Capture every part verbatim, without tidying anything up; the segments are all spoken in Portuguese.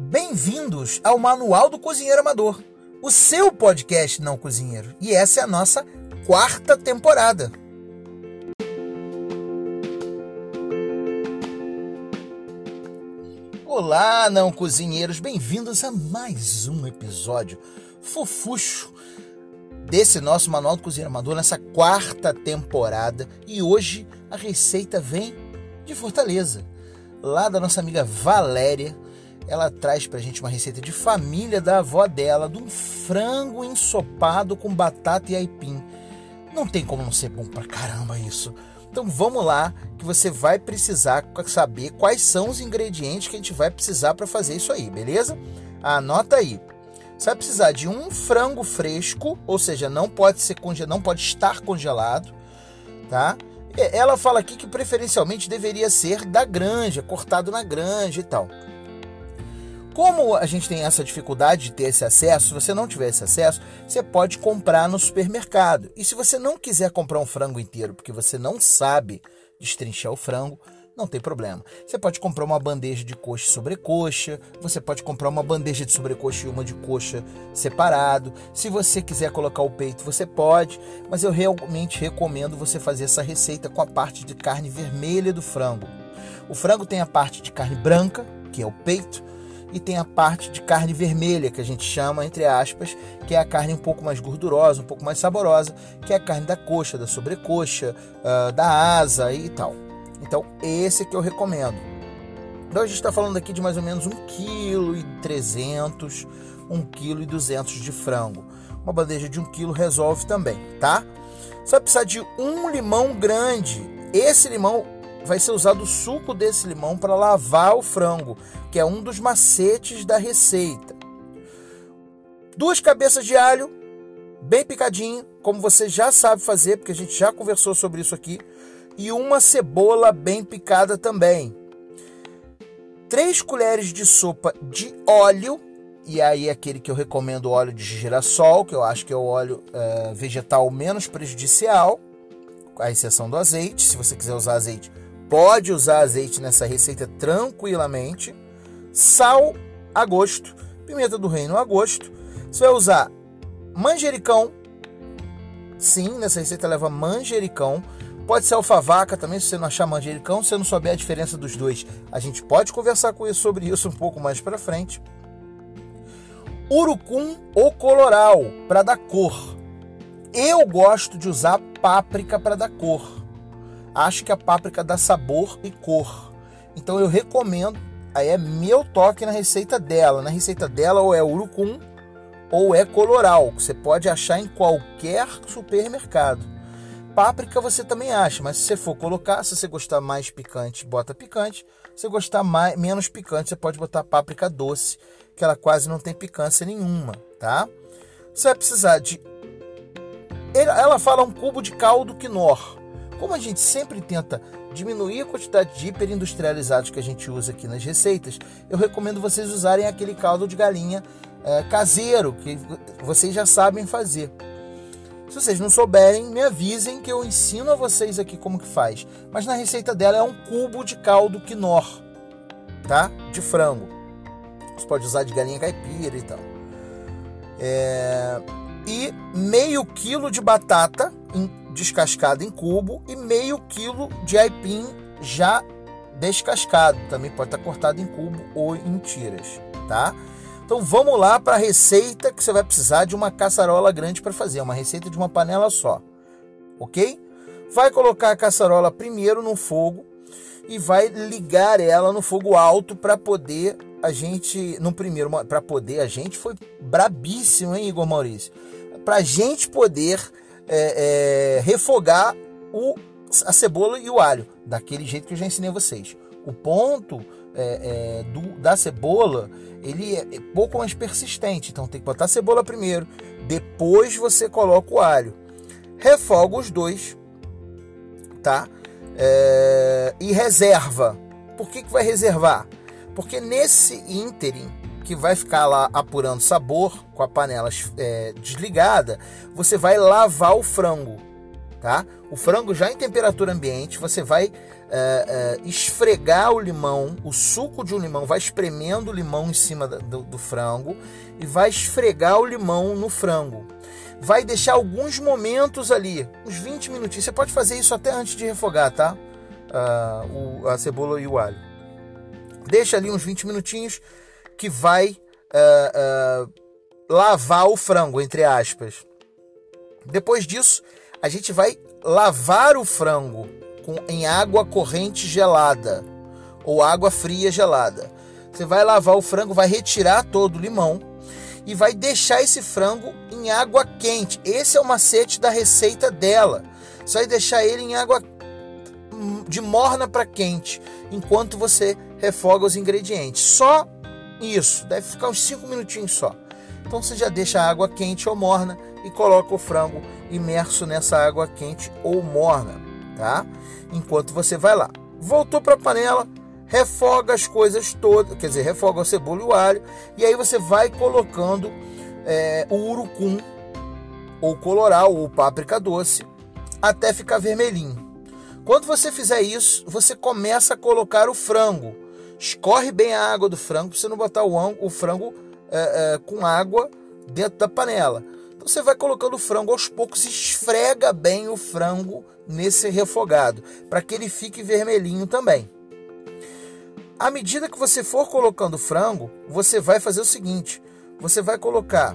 Bem-vindos ao Manual do Cozinheiro Amador, o seu podcast não cozinheiro. E essa é a nossa quarta temporada. Olá, não cozinheiros, bem-vindos a mais um episódio fofucho desse nosso Manual do Cozinheiro Amador, nessa quarta temporada. E hoje a receita vem de Fortaleza, lá da nossa amiga Valéria. Ela traz pra gente uma receita de família da avó dela, de um frango ensopado com batata e aipim. Não tem como não ser bom pra caramba isso. Então vamos lá, que você vai precisar saber quais são os ingredientes que a gente vai precisar para fazer isso aí, beleza? Anota aí. Você vai precisar de um frango fresco, ou seja, não pode ser conge... não pode estar congelado, tá? Ela fala aqui que preferencialmente deveria ser da granja, cortado na granja e tal. Como a gente tem essa dificuldade de ter esse acesso, se você não tiver esse acesso, você pode comprar no supermercado. E se você não quiser comprar um frango inteiro, porque você não sabe destrinchar o frango, não tem problema. Você pode comprar uma bandeja de coxa e sobrecoxa, você pode comprar uma bandeja de sobrecoxa e uma de coxa separado. Se você quiser colocar o peito, você pode, mas eu realmente recomendo você fazer essa receita com a parte de carne vermelha do frango. O frango tem a parte de carne branca, que é o peito, e tem a parte de carne vermelha, que a gente chama, entre aspas, que é a carne um pouco mais gordurosa, um pouco mais saborosa, que é a carne da coxa, da sobrecoxa, uh, da asa e tal. Então, esse que eu recomendo. Então, a gente está falando aqui de mais ou menos um vírgula trezentos quilos, um vírgula duzentos quilos de frango. Uma bandeja de um quilo resolve também, tá? Você vai precisar de um limão grande. Esse limão vai ser usado o suco desse limão para lavar o frango, que é um dos macetes da receita. Duas cabeças de alho, bem picadinho, como você já sabe fazer, porque a gente já conversou sobre isso aqui. E uma cebola bem picada também. Três colheres de sopa de óleo, e aí aquele que eu recomendo, óleo de girassol, que eu acho que é o óleo é, vegetal menos prejudicial, à exceção do azeite. Se você quiser usar azeite, pode usar azeite nessa receita tranquilamente. Sal a gosto, pimenta do reino a gosto. Você vai usar manjericão. Sim, nessa receita leva manjericão. Pode ser alfavaca também, se você não achar manjericão. Se você não souber a diferença dos dois, a gente pode conversar com isso, sobre isso um pouco mais para frente. Urucum ou coloral, para dar cor. Eu gosto de usar páprica para dar cor. Acho que a páprica dá sabor e cor. Então eu recomendo, aí é meu toque na receita dela. Na receita dela ou é urucum ou é coloral, que você pode achar em qualquer supermercado. Páprica você também acha, mas se você for colocar, se você gostar mais picante, bota picante. Se você gostar mais, menos picante, você pode botar páprica doce, que ela quase não tem picância nenhuma, tá? Você vai precisar de... Ela fala um cubo de caldo quinor. Como a gente sempre tenta diminuir a quantidade de hiperindustrializados que a gente usa aqui nas receitas, eu recomendo vocês usarem aquele caldo de galinha é, caseiro, que vocês já sabem fazer. Se vocês não souberem, me avisem que eu ensino a vocês aqui como que faz. Mas na receita dela é um cubo de caldo quinor, tá? De frango. Você pode usar de galinha caipira e tal. É... E meio quilo de batata descascada em cubo e meio quilo de aipim já descascado. Também pode estar cortado em cubo ou em tiras, tá? Então vamos lá para a receita, que você vai precisar de uma caçarola grande para fazer, uma receita de uma panela só, ok? Vai colocar a caçarola primeiro no fogo e vai ligar ela no fogo alto para poder a gente, no primeiro, para poder a gente, foi brabíssimo, hein, Igor Maurício? Para a gente poder é, é, refogar o, a cebola e o alho, daquele jeito que eu já ensinei a vocês. O ponto é, é, do, da cebola, ele é pouco mais persistente, então tem que botar a cebola primeiro, depois você coloca o alho, refoga os dois, tá? É, e reserva. Por que que vai reservar? Porque nesse ínterim que vai ficar lá apurando sabor com a panela é, desligada, você vai lavar o frango, tá? O frango já em temperatura ambiente, você vai é, é, esfregar o limão, o suco de um limão, vai espremendo o limão em cima do, do frango e vai esfregar o limão no frango. Vai deixar alguns momentos ali, uns vinte minutinhos. Você pode fazer isso até antes de refogar, tá? Uh, o, a cebola e o alho. Deixa ali uns vinte minutinhos que vai uh, uh, lavar o frango, entre aspas. Depois disso, a gente vai lavar o frango com, em água corrente gelada ou água fria gelada. Você vai lavar o frango, vai retirar todo o limão e vai deixar esse frango em água quente. Esse é o macete da receita dela. Você vai deixar ele em água de morna para quente, enquanto você refoga os ingredientes. Só isso, deve ficar uns cinco minutinhos só. Então você já deixa a água quente ou morna e coloca o frango imerso nessa água quente ou morna, tá? Enquanto você vai lá. Voltou para a panela, refoga as coisas todas, quer dizer, refoga a cebola e o alho, e aí você vai colocando é, o urucum, ou colorau, ou páprica doce, até ficar vermelhinho. Quando você fizer isso, você começa a colocar o frango. Escorre bem a água do frango, para você não botar o, o frango é, é, com água dentro da panela. Então você vai colocando o frango aos poucos, esfrega bem o frango nesse refogado, para que ele fique vermelhinho também. À medida que você for colocando o frango, você vai fazer o seguinte: você vai colocar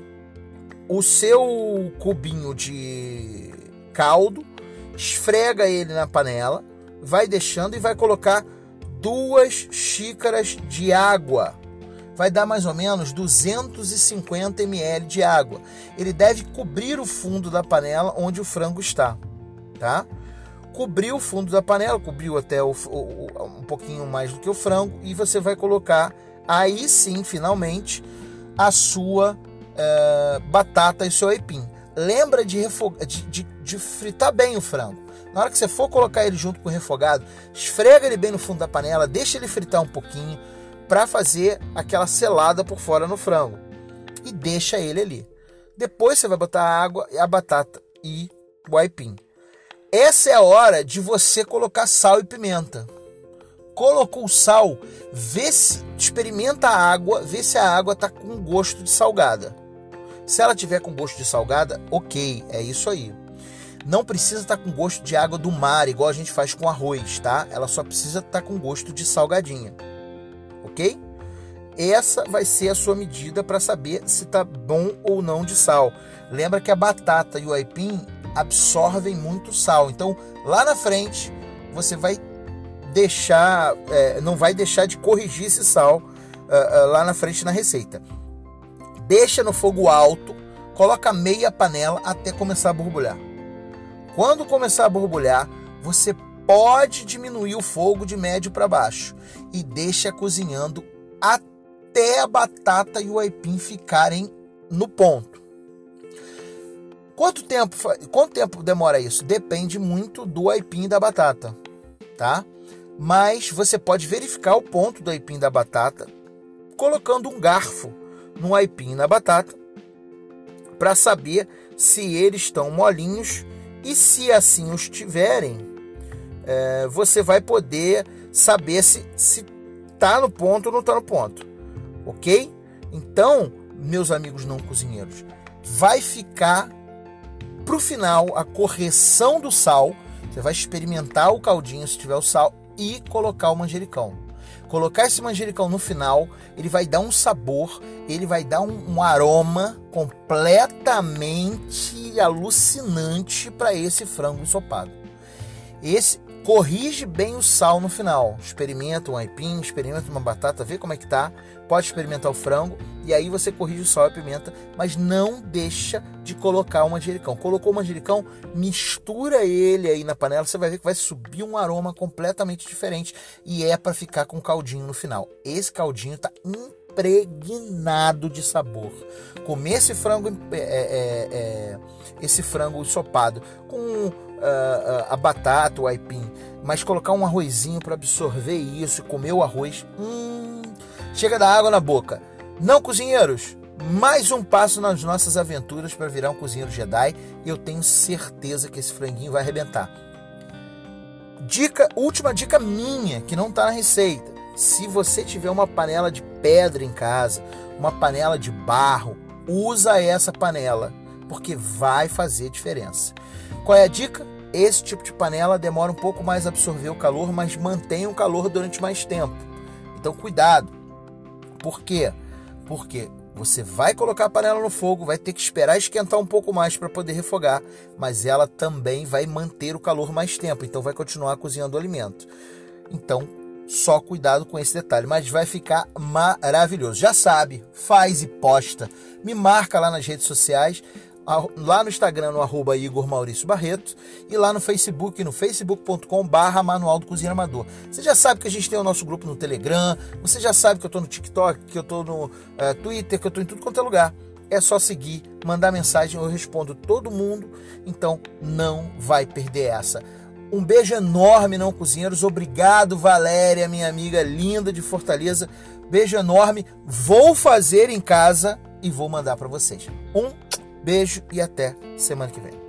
o seu cubinho de caldo, esfrega ele na panela, vai deixando e vai colocar duas xícaras de água. Vai dar mais ou menos duzentos e cinquenta mililitros de água. Ele deve cobrir o fundo da panela onde o frango está, tá? Cobriu o fundo da panela, cobriu até o, o, um pouquinho mais do que o frango, e você vai colocar, aí sim, finalmente, a sua uh, batata e seu aipim. Lembra de, refogar, de, de, de fritar bem o frango. Na hora que você for colocar ele junto com o refogado, esfrega ele bem no fundo da panela, deixa ele fritar um pouquinho, para fazer aquela selada por fora no frango. E deixa ele ali. Depois você vai botar a água, a batata e o aipim. Essa é a hora de você colocar sal e pimenta. Colocou o sal, vê se, experimenta a água, vê se a água está com gosto de salgada. Se ela tiver com gosto de salgada, ok, é isso aí. Não precisa estar tá com gosto de água do mar, igual a gente faz com arroz, tá? Ela só precisa estar tá com gosto de salgadinha, ok? Essa vai ser a sua medida para saber se está bom ou não de sal. Lembra que a batata e o aipim absorvem muito sal. Então, lá na frente, você vai deixar, é, não vai deixar de corrigir esse sal uh, uh, lá na frente na receita. Deixa no fogo alto, coloca meia panela até começar a borbulhar. Quando começar a borbulhar, você pode diminuir o fogo de médio para baixo e deixa cozinhando até a batata e o aipim ficarem no ponto. Quanto tempo, quanto tempo demora isso? Depende muito do aipim e da batata, tá? Mas você pode verificar o ponto do aipim e da batata colocando um garfo no aipim e na batata para saber se eles estão molinhos, e se assim os tiverem, é, você vai poder saber se se está no ponto ou não está no ponto, ok? Então, meus amigos não cozinheiros, vai ficar para o final a correção do sal. Você vai experimentar o caldinho se tiver o sal e colocar o manjericão. Colocar esse manjericão no final, ele vai dar um sabor, ele vai dar um, um aroma completamente alucinante para esse frango ensopado. Esse corrige bem o sal no final. Experimenta um aipim, experimenta uma batata, vê como é que tá. Pode experimentar o frango e aí você corrige o sal e a pimenta, mas não deixa de colocar o manjericão. Colocou o manjericão, mistura ele aí na panela, você vai ver que vai subir um aroma completamente diferente e é para ficar com caldinho no final. Esse caldinho tá impregnado de sabor. Comer esse frango, é, é, é, esse frango ensopado com Uh, uh, a batata, o aipim, mas colocar um arrozinho para absorver isso e comer o arroz, hum, chega da água na boca. Não, cozinheiros, mais um passo nas nossas aventuras para virar um cozinheiro Jedi, e eu tenho certeza que esse franguinho vai arrebentar. Dica, última dica minha, que não está na receita. Se você tiver uma panela de pedra em casa, uma panela de barro, usa essa panela, porque vai fazer diferença. Qual é a dica? Esse tipo de panela demora um pouco mais a absorver o calor, mas mantém o calor durante mais tempo. Então, cuidado. Por quê? Porque você vai colocar a panela no fogo, vai ter que esperar esquentar um pouco mais para poder refogar, mas ela também vai manter o calor mais tempo, então vai continuar cozinhando o alimento. Então, só cuidado com esse detalhe, mas vai ficar maravilhoso. Já sabe, faz e posta. Me marca lá nas redes sociais, lá no Instagram, no arroba Igor Maurício Barreto, e lá no Facebook, no facebook ponto com barra Manual do Cozinheiro Amador. Você já sabe que a gente tem o nosso grupo no Telegram, você já sabe que eu estou no TikTok, que eu estou no uh, Twitter, que eu estou em tudo quanto é lugar. É só seguir, mandar mensagem, eu respondo todo mundo, então não vai perder essa. Um beijo enorme, não cozinheiros. Obrigado, Valéria, minha amiga linda de Fortaleza. Beijo enorme. Vou fazer em casa e vou mandar para vocês. Um beijo e até semana que vem.